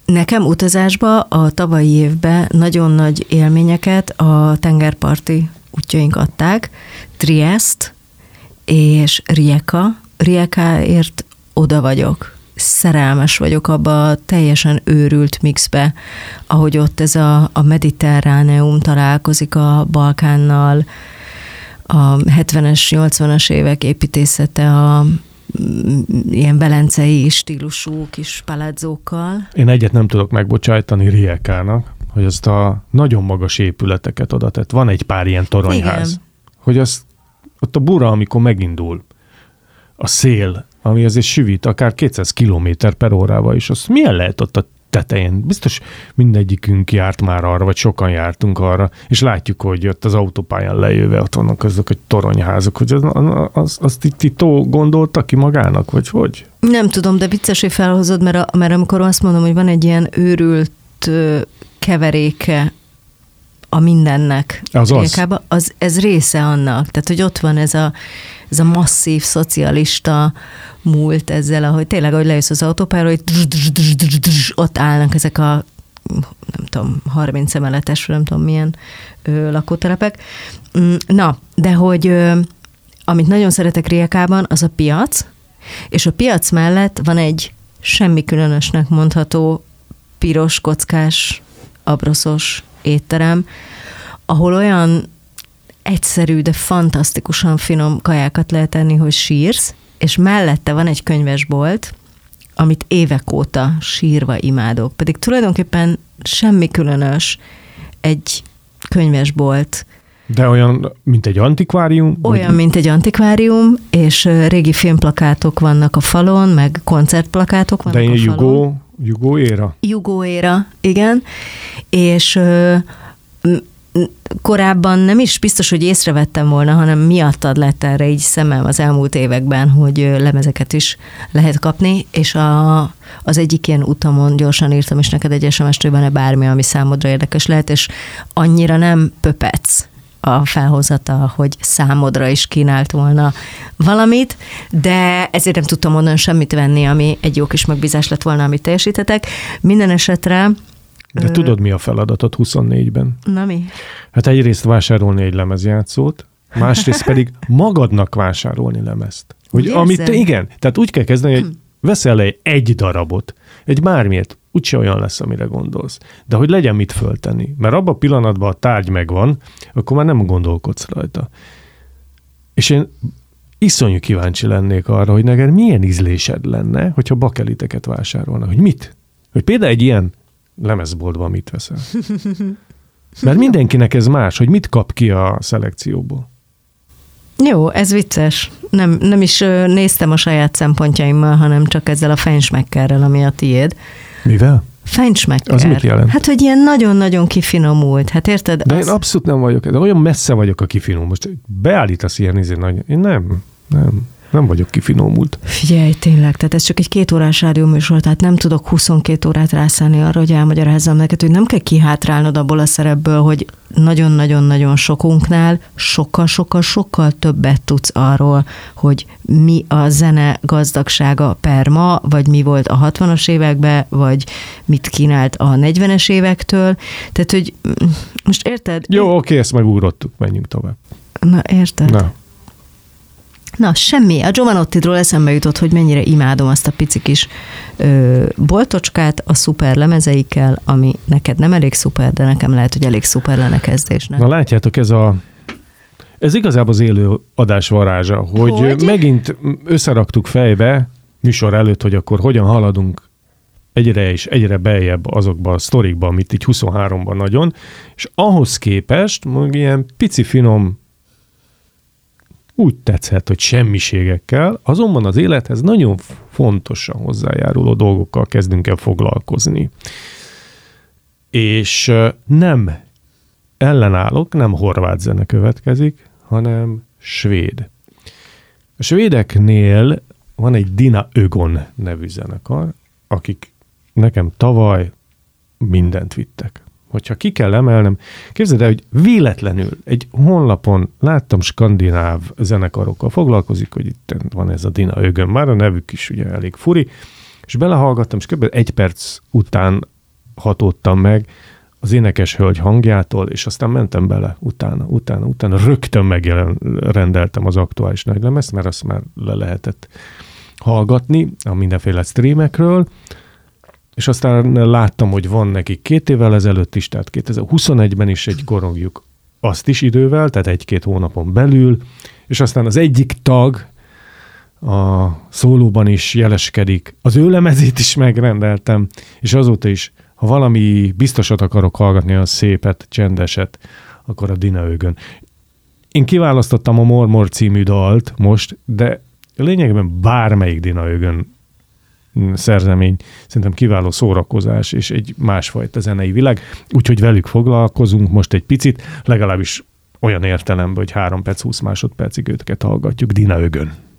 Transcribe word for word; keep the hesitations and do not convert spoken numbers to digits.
Nekem utazásba a tavalyi évben nagyon nagy élményeket a tengerparti útjaink adták. Triest és Rijeka. Rijekáért oda vagyok. Szerelmes vagyok abba a teljesen őrült mixbe, ahogy ott ez a, a mediterráneum találkozik a Balkánnal, a hetvenes, nyolcvanas évek építészete a ilyen velencei stílusú kis palazzókkal. Én egyet nem tudok megbocsájtani Rijekának, hogy azt a nagyon magas épületeket oda tett. Van egy pár ilyen toronyház. Igen. Hogy az, ott a bura, amikor megindul, a szél, ami azért süvít, akár kétszáz kilométer per órával is, az milyen lehet ott a tetején? Biztos mindegyikünk járt már arra, vagy sokan jártunk arra, és látjuk, hogy ott az autópályán lejöve ott vannak azok, hogy toronyházak, hogy az, az, azt itt, itt gondolta ki magának, vagy hogy? Nem tudom, de vicces, hogy felhozod, mert, a, mert amikor azt mondom, hogy van egy ilyen őrült keveréke a mindennek. Az az. az. Ez része annak. Tehát, hogy ott van ez a, ez a masszív szocialista múlt ezzel, ahogy tényleg, ahogy lejössz az autópályára, hogy ott állnak ezek a nem tudom, harminc emeletes, nem tudom milyen ö, lakótelepek. Na, de hogy ö, amit nagyon szeretek Rijekában, az a piac, és a piac mellett van egy semmi különösnek mondható piros, kockás, abroszos étterem, ahol olyan egyszerű, de fantasztikusan finom kajákat lehet enni, hogy sírsz, és mellette van egy könyvesbolt, amit évek óta sírva imádok. Pedig tulajdonképpen semmi különös egy könyvesbolt. De olyan, mint egy antikvárium? Olyan, vagy... mint egy antikvárium, és régi filmplakátok vannak a falon, meg koncertplakátok vannak De a falon. De jugó, jugó éra? Jugó éra, igen. És ö, korábban nem is biztos, hogy észrevettem volna, hanem miattad lett erre így szemem az elmúlt években, hogy lemezeket is lehet kapni, és a, az egyik ilyen utamon gyorsan írtam is neked egy es em es-t, hogy van-e bármi, ami számodra érdekes lehet, és annyira nem pöpec a felhozata, hogy számodra is kínált volna valamit, de ezért nem tudtam onnan semmit venni, ami egy jó kis megbízás lett volna, amit teljesítetek. Minden esetre De ö... tudod, mi a feladatod huszonnégyben? Na mi? Hát egyrészt vásárolni egy lemezjátszót, másrészt pedig magadnak vásárolni lemezt. Hogy amit te, igen, tehát úgy kell kezdeni, hogy veszel egy darabot, egy bármilyet, úgyse olyan lesz, amire gondolsz. De hogy legyen mit föltenni. Mert abban a pillanatban a tárgy megvan, akkor már nem gondolkodsz rajta. És én iszonyú kíváncsi lennék arra, hogy neked milyen ízlésed lenne, hogyha bakeliteket vásárolna. Hogy mit? Hogy például egy ilyen lemezboltban mit veszel. Mert mindenkinek ez más, hogy mit kap ki a szelekcióból. Jó, ez vicces. Nem, nem is néztem a saját szempontjaimmal, hanem csak ezzel a feinschmeckerrel, ami a tiéd. Mivel? Feinschmecker. Az mit jelent? Hát, hogy ilyen nagyon-nagyon kifinomult. Hát érted? De az... én abszolút nem vagyok, de olyan messze vagyok a kifinom. Most beállítasz ilyen izé nagy... Én nem, nem. Nem vagyok kifinomult. Figyelj, tényleg, tehát ez csak egy két órás rádióműsor, tehát nem tudok huszonkét órát rászállni arra, hogy elmagyarázzam neked, hogy nem kell kihátrálnod abból a szerepből, hogy nagyon-nagyon-nagyon sokunknál sokkal-sokkal-sokkal többet tudsz arról, hogy mi a zene gazdagsága per ma, vagy mi volt a hatvanas években, vagy mit kínált a negyvenes évektől. Tehát, hogy most érted? Jó, oké, ezt megugrottuk, menjünk tovább. Na, érted? Na. Na, semmi. A Giovanottidról eszembe jutott, hogy mennyire imádom azt a pici kis ö, boltocskát a szuper lemezeikkel, ami neked nem elég szuper, de nekem lehet, hogy elég szuper lenne kezdésnek. Na látjátok, ez a ez igazából az élő adás varázsa, hogy, hogy megint összeraktuk fejbe műsor előtt, hogy akkor hogyan haladunk egyre és egyre beljebb azokba a sztorikba, amit így huszonháromban nagyon, és ahhoz képest mondjuk ilyen pici finom úgy tetszett, hogy semmiségekkel, azonban az élethez nagyon fontosan hozzájáruló dolgokkal kezdünk el foglalkozni. És nem ellenállok, nem horvát zene következik, hanem svéd. A svédeknél van egy Dina Ögon nevű zenekar, akik nekem tavaly mindent vittek. Hogyha ki kell emelnem, képzeld el, hogy véletlenül egy honlapon láttam skandináv zenekarokkal foglalkozik, hogy itt van ez a Dina Ögon, már a nevük is ugye elég furi, és belehallgattam, és kb. egy perc után hatódtam meg az énekes hölgy hangjától, és aztán mentem bele utána, utána, utána rögtön megrendeltem az aktuális nagylemezt, mert azt már le lehetett hallgatni a mindenféle streamekről, és aztán láttam, hogy van nekik két évvel ezelőtt is, tehát kétezer-huszonegyben is egy korongjuk, azt is idővel, tehát egy-két hónapon belül, és aztán az egyik tag a szólóban is jeleskedik. Az ő lemezét is megrendeltem, és azóta is, ha valami biztosat akarok hallgatni, az szépet, csendeset, akkor a Dina Ögön. Én kiválasztottam a Mormor című dalt most, de lényegében bármelyik Dina Ögön szerzemény szerintem kiváló szórakozás, és egy másfajta zenei világ, úgyhogy velük foglalkozunk most egy picit, legalábbis olyan értelemben, hogy három perc, húsz másodpercig őket hallgatjuk Dina Ögön.